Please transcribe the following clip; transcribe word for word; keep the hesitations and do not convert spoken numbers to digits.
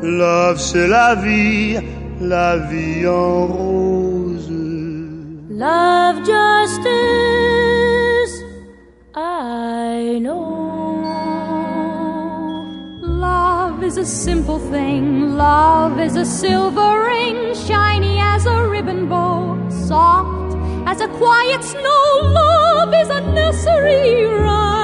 Love c'est la vie, la vie en rose. Love just is, I know. Love is a simple thing. Love is a silver ring, shiny as a ribbon bow, soft as a quiet snow. Love is a nursery rhyme.